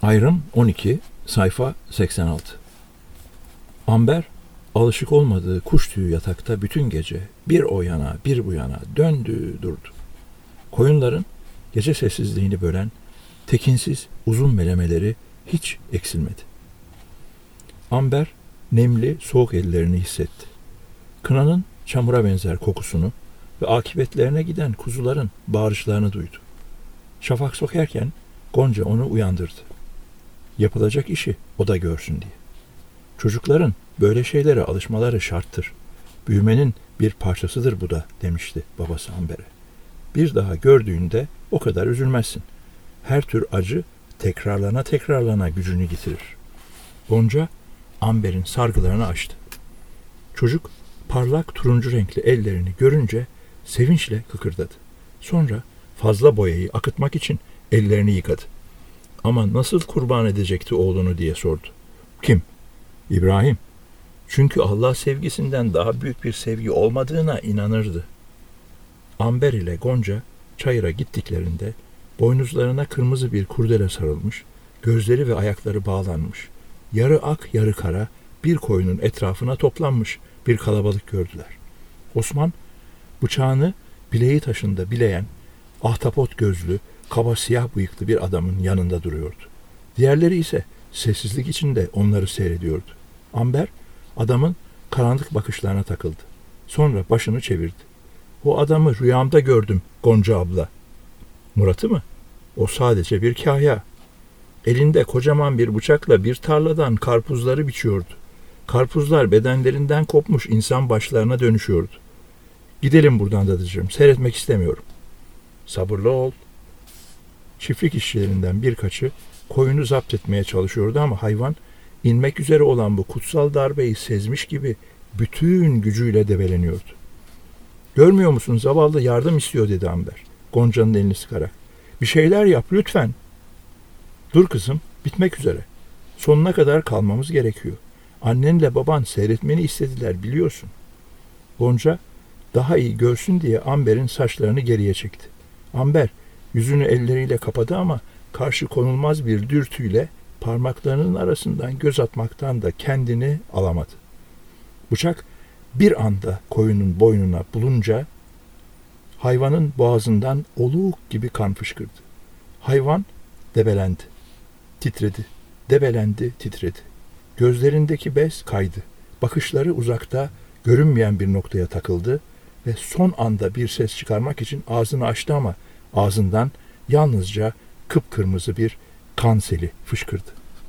Ayrım 12, sayfa 86. Amber, alışık olmadığı kuş tüyü yatakta bütün gece bir o yana bir bu yana döndü durdu. Koyunların gece sessizliğini bölen tekinsiz uzun melemeleri hiç eksilmedi. Amber nemli soğuk ellerini hissetti. Kınanın çamura benzer kokusunu ve akıbetlerine giden kuzuların bağırışlarını duydu. Şafak sökerken Gonca onu uyandırdı. Yapılacak işi o da görsün diye. Çocukların böyle şeylere alışmaları şarttır. Büyümenin bir parçasıdır bu da demişti babası Amber'e. Bir daha gördüğünde o kadar üzülmezsin. Her tür acı tekrarlana gücünü getirir. Gonca Amber'in sargılarını açtı. Çocuk parlak turuncu renkli ellerini görünce sevinçle kıkırdadı. Sonra fazla boyayı akıtmak için ellerini yıkadı. Ama nasıl kurban edecekti oğlunu diye sordu. Kim? İbrahim. Çünkü Allah sevgisinden daha büyük bir sevgi olmadığına inanırdı. Amber ile Gonca çayıra gittiklerinde boynuzlarına kırmızı bir kurdele sarılmış, gözleri ve ayakları bağlanmış, yarı ak yarı kara bir koyunun etrafına toplanmış bir kalabalık gördüler. Osman bıçağını bileği taşında bileyen, ahtapot gözlü, kaba siyah bıyıklı bir adamın yanında duruyordu. Diğerleri ise sessizlik içinde onları seyrediyordu. Amber adamın karanlık bakışlarına takıldı. Sonra başını çevirdi. O adamı rüyamda gördüm Gonca abla. Murat'ı mı? O sadece bir kahya. Elinde kocaman bir bıçakla bir tarladan karpuzları biçiyordu. Karpuzlar bedenlerinden kopmuş insan başlarına dönüşüyordu. Gidelim buradan dadıcığım, seyretmek istemiyorum. Sabırlı ol. Çiftlik işçilerinden birkaçı koyunu zapt etmeye çalışıyordu ama hayvan inmek üzere olan bu kutsal darbeyi sezmiş gibi bütün gücüyle debeleniyordu. Görmüyor musun, zavallı yardım istiyor dedi Amber, Gonca'nın elini sıkarak. Bir şeyler yap lütfen. Dur kızım, bitmek üzere. Sonuna kadar kalmamız gerekiyor. Annenle baban seyretmeni istediler biliyorsun. Gonca daha iyi görsün diye Amber'in saçlarını geriye çekti. Amber yüzünü elleriyle kapadı ama karşı konulmaz bir dürtüyle parmaklarının arasından göz atmaktan da kendini alamadı. Bıçak bir anda koyunun boynuna bulunca hayvanın boğazından oluk gibi kan fışkırdı. Hayvan debelendi, titredi, debelendi, titredi. Gözlerindeki bez kaydı. Bakışları uzakta, görünmeyen bir noktaya takıldı ve son anda bir ses çıkarmak için ağzını açtı ama ağzından yalnızca kıpkırmızı bir kan seli fışkırdı.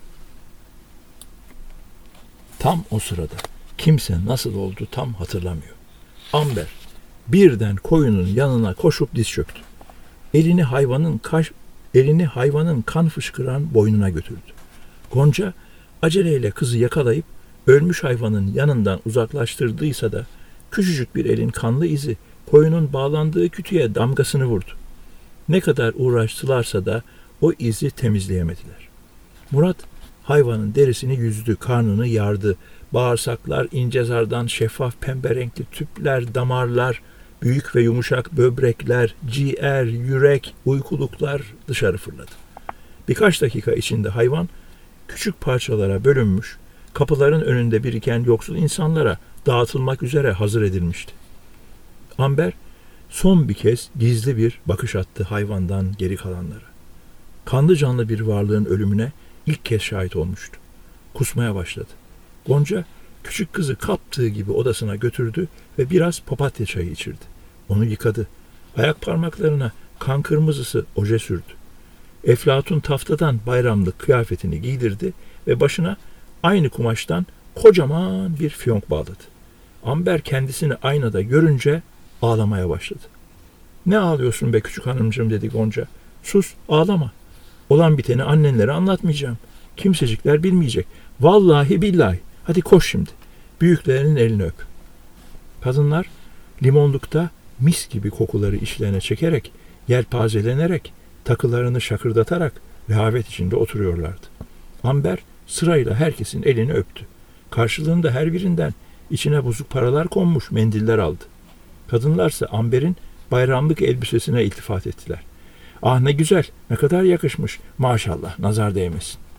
Tam o sırada kimse nasıl oldu tam hatırlamıyor. Amber birden koyunun yanına koşup diz çöktü. Elini hayvanın kan fışkıran boynuna götürdü. Gonca aceleyle kızı yakalayıp ölmüş hayvanın yanından uzaklaştırdıysa da küçücük bir elin kanlı izi koyunun bağlandığı kütüğe damgasını vurdu. Ne kadar uğraştılarsa da o izi temizleyemediler. Murat hayvanın derisini yüzdü, karnını yardı. Bağırsaklar, ince zardan şeffaf pembe renkli tüpler, damarlar, büyük ve yumuşak böbrekler, ciğer, yürek, uykuluklar dışarı fırladı. Birkaç dakika içinde hayvan küçük parçalara bölünmüş, kapıların önünde biriken yoksul insanlara dağıtılmak üzere hazır edilmişti. Amber son bir kez gizli bir bakış attı hayvandan geri kalanlara. Kanlı canlı bir varlığın ölümüne ilk kez şahit olmuştu. Kusmaya başladı. Gonca küçük kızı kaptığı gibi odasına götürdü ve biraz papatya çayı içirdi. Onu yıkadı. Ayak parmaklarına kan kırmızısı oje sürdü. Eflatun taftadan bayramlık kıyafetini giydirdi ve başına aynı kumaştan kocaman bir fiyonk bağladı. Amber kendisini aynada görünce ağlamaya başladı. Ne ağlıyorsun be küçük hanımcığım dedi Gonca. Sus, ağlama. Olan biteni annenlere anlatmayacağım. Kimsecikler bilmeyecek. Vallahi billahi. Hadi koş şimdi. Büyüklerinin elini öp. Kadınlar limonlukta mis gibi kokuları işlerine çekerek, yelpazelenerek, takılarını şakırdatarak rehavet içinde oturuyorlardı. Amber sırayla herkesin elini öptü. Karşılığında her birinden içine bozuk paralar konmuş mendiller aldı. Kadınlarsa Amber'in bayramlık elbisesine iltifat ettiler. Ah ne güzel, ne kadar yakışmış, maşallah, nazar değmesin.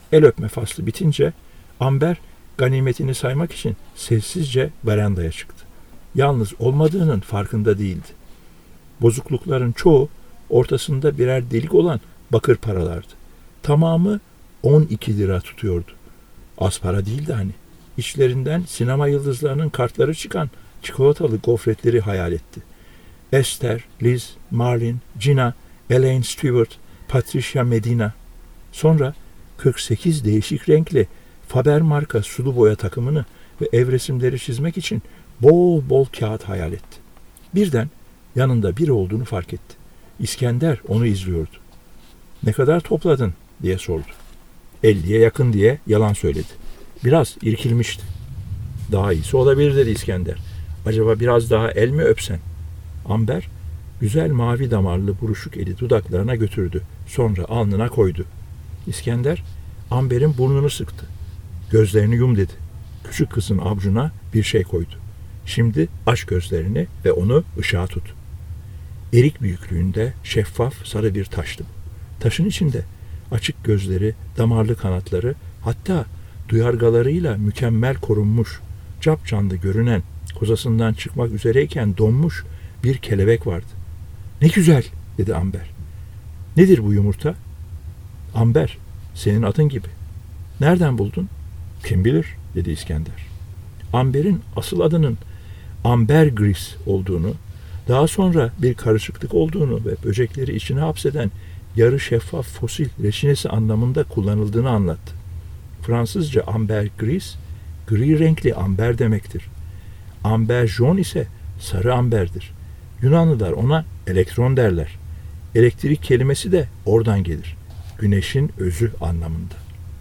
El öpme faslı bitince Amber ganimetini saymak için sessizce verandaya çıktı. Yalnız olmadığının farkında değildi. Bozuklukların çoğu ortasında birer delik olan bakır paralardı. Tamamı 12 lira tutuyordu. Az para değildi hani. İçlerinden sinema yıldızlarının kartları çıkan çikolatalı gofretleri hayal etti. Esther, Liz, Marlene, Gina, Elaine Stewart, Patricia Medina. Sonra 48 değişik renkli Faber marka sulu boya takımını ve ev resimleri çizmek için bol bol kağıt hayal etti. Birden yanında biri olduğunu fark etti. İskender onu izliyordu. "Ne kadar topladın?" diye sordu. 50'ye yakın diye yalan söyledi. Biraz irkilmişti. "Daha iyisi olabilir," dedi İskender. "Acaba biraz daha el mi öpsen?" Amber güzel mavi damarlı buruşuk eli dudaklarına götürdü. Sonra alnına koydu. İskender Amber'in burnunu sıktı. "Gözlerini yum," dedi. Küçük kızın avucuna bir şey koydu. "Şimdi aç gözlerini ve onu ışığa tut." Erik büyüklüğünde şeffaf sarı bir taştı bu. Taşın içinde açık gözleri, damarlı kanatları, hatta duyargalarıyla mükemmel korunmuş, capcanlı görünen, kozasından çıkmak üzereyken donmuş bir kelebek vardı. "Ne güzel," dedi Amber. "Nedir bu yumurta?" "Amber, senin adın gibi." "Nereden buldun?" "Kim bilir," dedi İskender. Amber'in asıl adının ambergris olduğunu, daha sonra bir karışıklık olduğunu ve böcekleri içine hapseden yarı şeffaf fosil reçinesi anlamında kullanıldığını anlattı. Fransızca ambergris, gri renkli amber demektir. Amberjaune ise sarı amberdir. Yunanlılar ona elektron derler. Elektrik kelimesi de oradan gelir. Güneşin özü anlamında.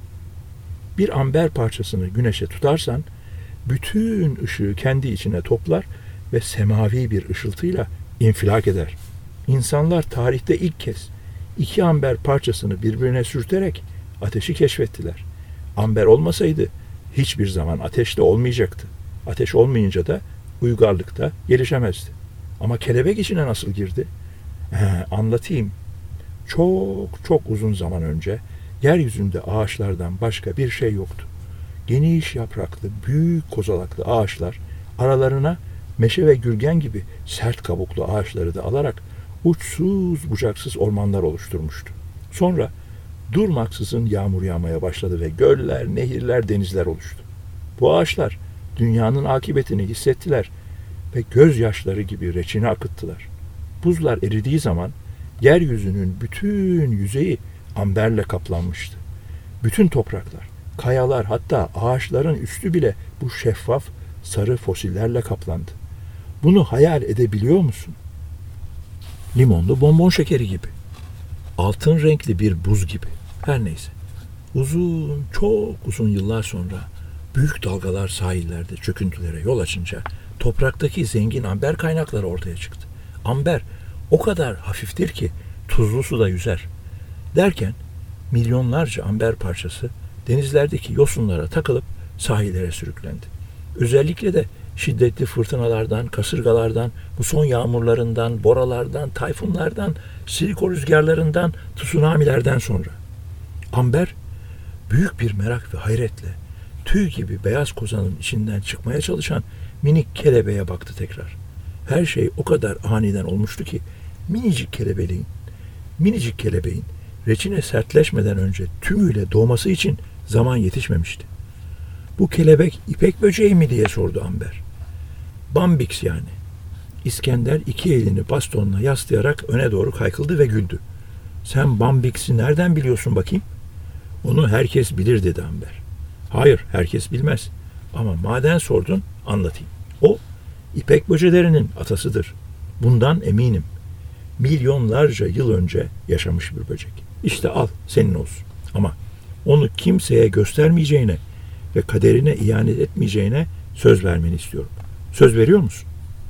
Bir amber parçasını güneşe tutarsan, bütün ışığı kendi içine toplar ve semavi bir ışıltıyla infilak eder. İnsanlar tarihte ilk kez 2 amber parçasını birbirine sürterek ateşi keşfettiler. Amber olmasaydı hiçbir zaman ateş de olmayacaktı. Ateş olmayınca da uygarlık da gelişemezdi. Ama kelebek içine nasıl girdi? Anlatayım. Çok çok uzun zaman önce yeryüzünde ağaçlardan başka bir şey yoktu. Geniş yapraklı, büyük kozalaklı ağaçlar aralarına meşe ve gürgen gibi sert kabuklu ağaçları da alarak uçsuz bucaksız ormanlar oluşturmuştu. Sonra durmaksızın yağmur yağmaya başladı ve göller, nehirler, denizler oluştu. Bu ağaçlar dünyanın akıbetini hissettiler ve gözyaşları gibi reçine akıttılar. Buzlar eridiği zaman yeryüzünün bütün yüzeyi amberle kaplanmıştı. Bütün topraklar, kayalar, hatta ağaçların üstü bile bu şeffaf sarı fosillerle kaplandı. Bunu hayal edebiliyor musun? Limonlu bonbon şekeri gibi. Altın renkli bir buz gibi. Her neyse. Uzun, çok uzun yıllar sonra büyük dalgalar sahillerde çöküntülere yol açınca topraktaki zengin amber kaynakları ortaya çıktı. Amber o kadar hafiftir ki tuzlu suda yüzer. Derken milyonlarca amber parçası denizlerdeki yosunlara takılıp sahillere sürüklendi. Özellikle de şiddetli fırtınalardan, kasırgalardan, muson yağmurlarından, boralardan, tayfunlardan, siliko rüzgarlarından, tsunamilerden sonra. Amber büyük bir merak ve hayretle tüy gibi beyaz kozanın içinden çıkmaya çalışan minik kelebeğe baktı tekrar. Her şey o kadar aniden olmuştu ki minicik kelebeğin reçine sertleşmeden önce tümüyle doğması için zaman yetişmemişti. "Bu kelebek ipek böceği mi?" diye sordu Amber. "Bambix yani." İskender 2 elini bastonla yaslayarak öne doğru kaykıldı ve güldü. "Sen Bambix'i nereden biliyorsun bakayım?" "Onu herkes bilir," dedi Amber. "Hayır, herkes bilmez. Ama madem sordun, anlatayım. O, ipek böcelerinin atasıdır. Bundan eminim. Milyonlarca yıl önce yaşamış bir böcek. İşte al, senin olsun. Ama onu kimseye göstermeyeceğine ve kaderine ihanet etmeyeceğine söz vermeni istiyorum. Söz veriyor musun?"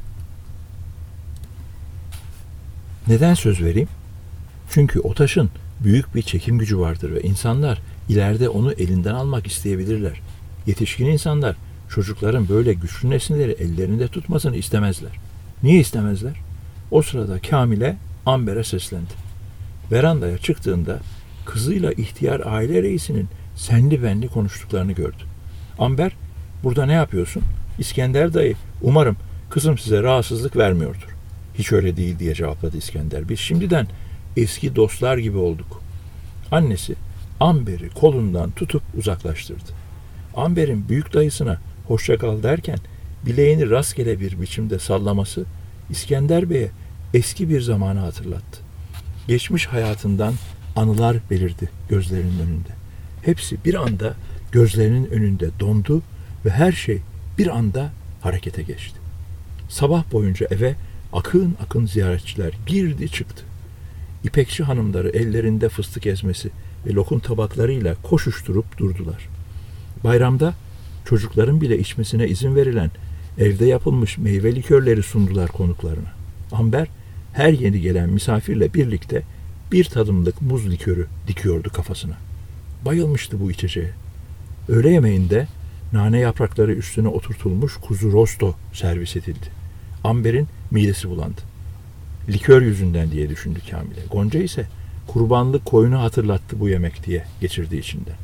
"Neden söz vereyim?" "Çünkü o taşın büyük bir çekim gücü vardır ve insanlar ileride onu elinden almak isteyebilirler. Yetişkin insanlar çocukların böyle güçlü nesneleri ellerinde tutmasını istemezler." "Niye istemezler?" O sırada Kamile Amber'e seslendi. Verandaya çıktığında kızıyla ihtiyar aile reisinin senli benli konuştuklarını gördü. Amber, burada ne yapıyorsun? İskender dayı, umarım kızım size rahatsızlık vermiyordur. Hiç öyle değil diye cevapladı İskender. Biz şimdiden eski dostlar gibi olduk. Annesi Amber'i kolundan tutup uzaklaştırdı. Amber'in büyük dayısına hoşça kal derken bileğini rastgele bir biçimde sallaması İskender Bey'e eski bir zamanı hatırlattı. Geçmiş hayatından anılar belirdi gözlerinin önünde. Hepsi bir anda gözlerinin önünde dondu ve her şey bir anda harekete geçti. Sabah boyunca eve akın akın ziyaretçiler girdi çıktı. İpekçi hanımları ellerinde fıstık ezmesi ve lokum tabaklarıyla koşuşturup durdular. Bayramda çocukların bile içmesine izin verilen evde yapılmış meyve likörleri sundular konuklarına. Amber her yeni gelen misafirle birlikte bir tadımlık muz likörü dikiyordu kafasına. Bayılmıştı bu içeceğe. Öğle yemeğinde nane yaprakları üstüne oturtulmuş kuzu rosto servis edildi. Amber'in midesi bulandı. Likör yüzünden diye düşündü Kamile. Gonca ise kurbanlık koyunu hatırlattı bu yemek diye geçirdi içinden.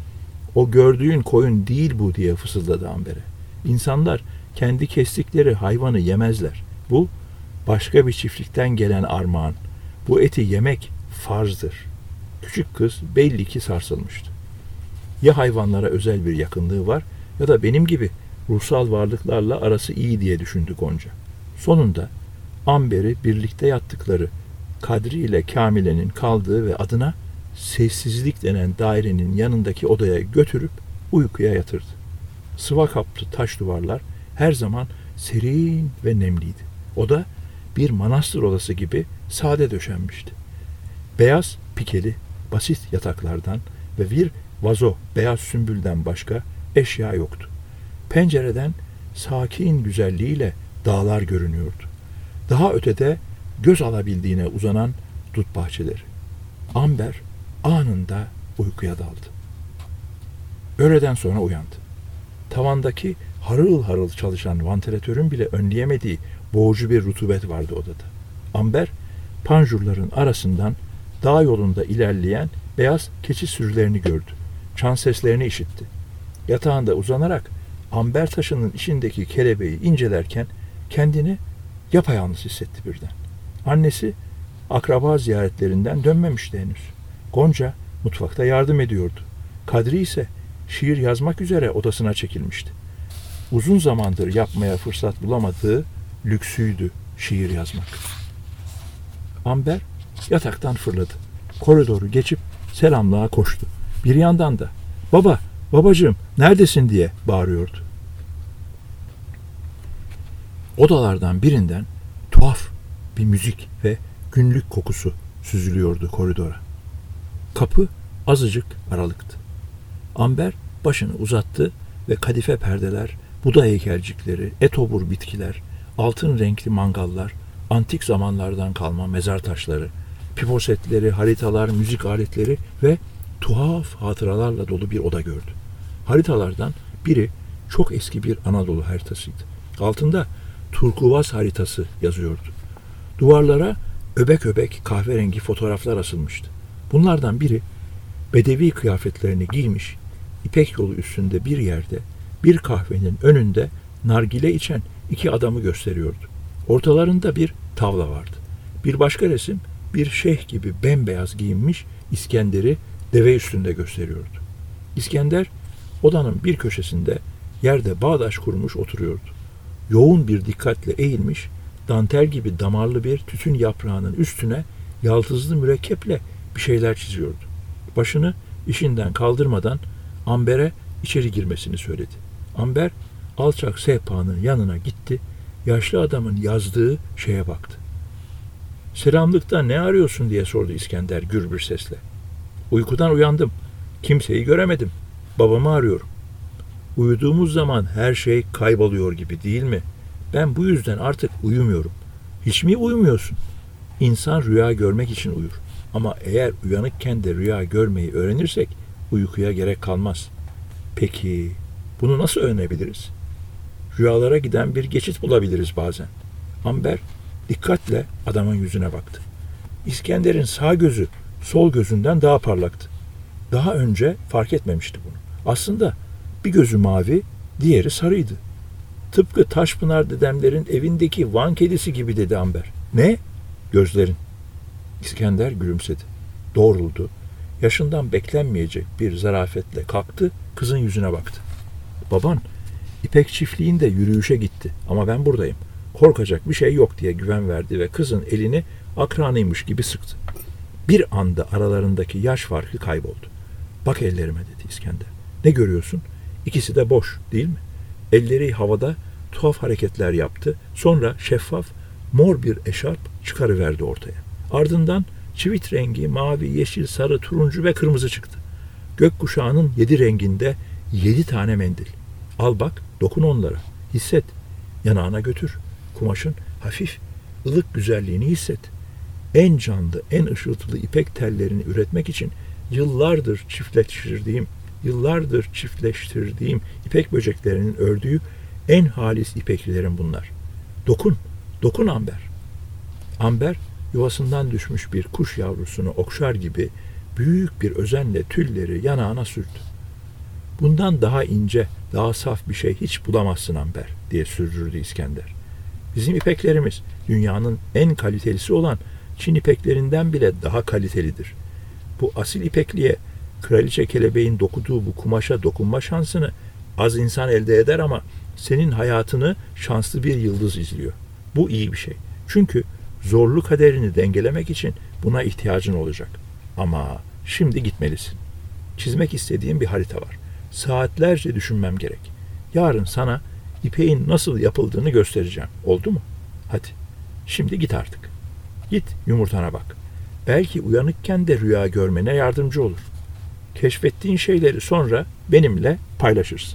O gördüğün koyun değil bu diye fısıldadı Amber'e. İnsanlar kendi kestikleri hayvanı yemezler. Bu başka bir çiftlikten gelen armağan. Bu eti yemek farzdır. Küçük kız belli ki sarsılmıştı. Ya hayvanlara özel bir yakınlığı var ya da benim gibi ruhsal varlıklarla arası iyi diye düşündü Gonca. Sonunda Amber'i birlikte yattıkları Kadri ile Kamile'nin kaldığı ve adına sessizlik denen dairenin yanındaki odaya götürüp uykuya yatırdı. Sıva kaplı taş duvarlar her zaman serin ve nemliydi. Oda bir manastır odası gibi sade döşenmişti. Beyaz pikeli basit yataklardan ve bir vazo beyaz sümbülden başka eşya yoktu. Pencereden sakin güzelliğiyle dağlar görünüyordu. Daha ötede göz alabildiğine uzanan dut bahçeleri. Amber anında uykuya daldı. Öğleden sonra uyandı. Tavandaki harıl harıl çalışan vantilatörün bile önleyemediği boğucu bir rutubet vardı odada. Amber panjurların arasından dağ yolunda ilerleyen beyaz keçi sürülerini gördü. Çan seslerini işitti. Yatağında uzanarak amber taşının içindeki kelebeği incelerken kendini yapayalnız hissetti birden. Annesi akraba ziyaretlerinden dönmemişti henüz. Gonca mutfakta yardım ediyordu. Kadri ise şiir yazmak üzere odasına çekilmişti. Uzun zamandır yapmaya fırsat bulamadığı lüksüydü şiir yazmak. Amber yataktan fırladı. Koridoru geçip selamlığa koştu. Bir yandan da "Baba, babacığım neredesin?" diye bağırıyordu. Odalardan birinden tuhaf bir müzik ve günlük kokusu süzülüyordu koridora. Kapı azıcık aralıktı. Amber başını uzattı ve kadife perdeler, Buda heykelcikleri, etobur bitkiler, altın renkli mangallar, antik zamanlardan kalma mezar taşları, piposetleri, haritalar, müzik aletleri ve tuhaf hatıralarla dolu bir oda gördü. Haritalardan biri çok eski bir Anadolu haritasıydı. Altında turkuaz haritası yazıyordu. Duvarlara öbek öbek kahverengi fotoğraflar asılmıştı. Bunlardan biri bedevi kıyafetlerini giymiş, İpek yolu üstünde bir yerde bir kahvenin önünde nargile içen iki adamı gösteriyordu. Ortalarında bir tavla vardı. Bir başka resim bir şeyh gibi bembeyaz giyinmiş İskender'i deve üstünde gösteriyordu. İskender odanın bir köşesinde yerde bağdaş kurmuş oturuyordu. Yoğun bir dikkatle eğilmiş, dantel gibi damarlı bir tütün yaprağının üstüne yaldızlı mürekkeple bir şeyler çiziyordu. Başını işinden kaldırmadan Amber'e içeri girmesini söyledi. Amber alçak sehpanın yanına gitti, yaşlı adamın yazdığı şeye baktı. "Selamlıkta ne arıyorsun?" diye sordu İskender gür bir sesle. "Uykudan uyandım. Kimseyi göremedim. Babamı arıyorum." "Uyuduğumuz zaman her şey kayboluyor gibi değil mi? Ben bu yüzden artık uyumuyorum." "Hiç mi uyumuyorsun?" "İnsan rüya görmek için uyur. Ama eğer uyanıkken de rüya görmeyi öğrenirsek uykuya gerek kalmaz." "Peki bunu nasıl öğrenebiliriz?" "Rüyalara giden bir geçit bulabiliriz bazen." Amber dikkatle adamın yüzüne baktı. İskender'in sağ gözü sol gözünden daha parlaktı. Daha önce fark etmemişti bunu. Aslında bir gözü mavi, diğeri sarıydı. Tıpkı Taşpınar dedemlerin evindeki Van kedisi gibi dedi Amber. Ne? Gözlerin. İskender gülümsedi. Doğruldu. Yaşından beklenmeyecek bir zarafetle kalktı, kızın yüzüne baktı. Baban, İpek çiftliğinde yürüyüşe gitti ama ben buradayım. Korkacak bir şey yok diye güven verdi ve kızın elini akranıymış gibi sıktı. Bir anda aralarındaki yaş farkı kayboldu. Bak ellerime dedi İskender. Ne görüyorsun? İkisi de boş değil mi? Elleri havada tuhaf hareketler yaptı. Sonra şeffaf, mor bir eşarp çıkarıverdi ortaya. Ardından çivit rengi, mavi, yeşil, sarı, turuncu ve kırmızı çıktı. Gökkuşağının 7 renginde 7 tane mendil. Al bak, dokun onlara. Hisset. Yanağına götür. Kumaşın hafif, ılık güzelliğini hisset. En canlı, en ışıltılı ipek tellerini üretmek için yıllardır çiftleştirdiğim ipek böceklerinin ördüğü en halis ipeklilerim bunlar. Dokun, dokun Amber. Amber, yuvasından düşmüş bir kuş yavrusunu okşar gibi büyük bir özenle tülleri yanağına sürdü. Bundan daha ince, daha saf bir şey hiç bulamazsın Amber, diye sürdürdü İskender. Bizim ipeklerimiz dünyanın en kalitelisi olan Çin ipeklerinden bile daha kalitelidir. Bu asil ipekliğe kraliçe kelebeğin dokuduğu bu kumaşa dokunma şansını az insan elde eder ama senin hayatını şanslı bir yıldız izliyor. Bu iyi bir şey. Çünkü zorlu kaderini dengelemek için buna ihtiyacın olacak. Ama şimdi gitmelisin. Çizmek istediğim bir harita var. Saatlerce düşünmem gerek. Yarın sana ipeğin nasıl yapıldığını göstereceğim. Oldu mu? Hadi. Şimdi git artık. Git yumurtana bak. Belki uyanıkken de rüya görmene yardımcı olur. Keşfettiğin şeyleri sonra benimle paylaşırsın.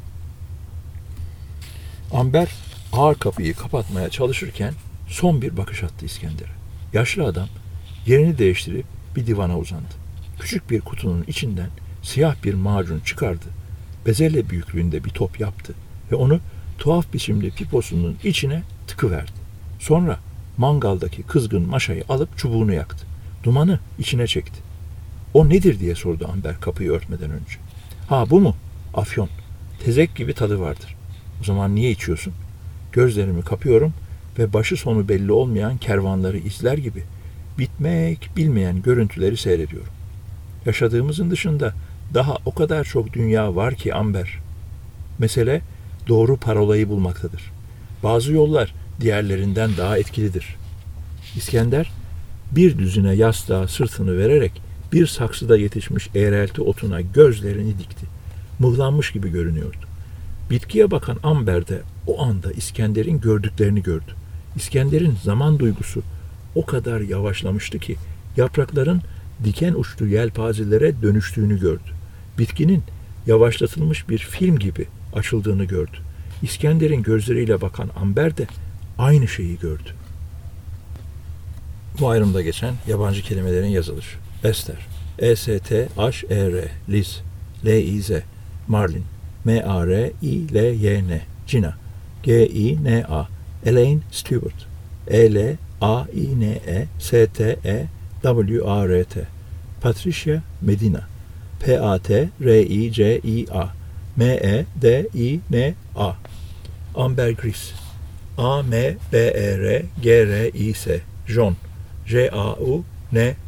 Amber ağır kapıyı kapatmaya çalışırken son bir bakış attı İskender'e. Yaşlı adam yerini değiştirip bir divana uzandı. Küçük bir kutunun içinden siyah bir macun çıkardı. Bezelye büyüklüğünde bir top yaptı ve onu tuhaf biçimli piposunun içine tıkıverdi. Sonra mangaldaki kızgın maşayı alıp çubuğunu yaktı. Dumanı içine çekti. O nedir diye sordu Amber kapıyı örtmeden önce. Ha bu mu? Afyon. Tezek gibi tadı vardır. O zaman niye içiyorsun? Gözlerimi kapıyorum ve başı sonu belli olmayan kervanları izler gibi bitmek bilmeyen görüntüleri seyrediyorum. Yaşadığımızın dışında daha o kadar çok dünya var ki Amber. Mesele doğru parolayı bulmaktadır. Bazı yollar diğerlerinden daha etkilidir. İskender bir düzine yastığa sırtını vererek bir saksıda yetişmiş eğrelti otuna gözlerini dikti. Mıhlanmış gibi görünüyordu. Bitkiye bakan Amber de o anda İskender'in gördüklerini gördü. İskender'in zaman duygusu o kadar yavaşlamıştı ki yaprakların diken uçlu yelpazelere dönüştüğünü gördü. Bitkinin yavaşlatılmış bir film gibi açıldığını gördü. İskender'in gözleriyle bakan Amber de aynı şeyi gördü. Bu ayrımda geçen yabancı kelimelerin yazılışı. Ester, E-S-T-H-E-R, Liz, L-I-Z, Marlin, M-A-R-I-L-Y-N, Gina, G-I-N-A, Elaine Stewart, E-L-A-I-N-E, S-T-E-W-A-R-T, Patricia Medina, P-A-T-R-I-C-I-A, M-E-D-I-N-A, Amber Gris, A-M-B-E-R-G-R-I-S, John, J-A-U-N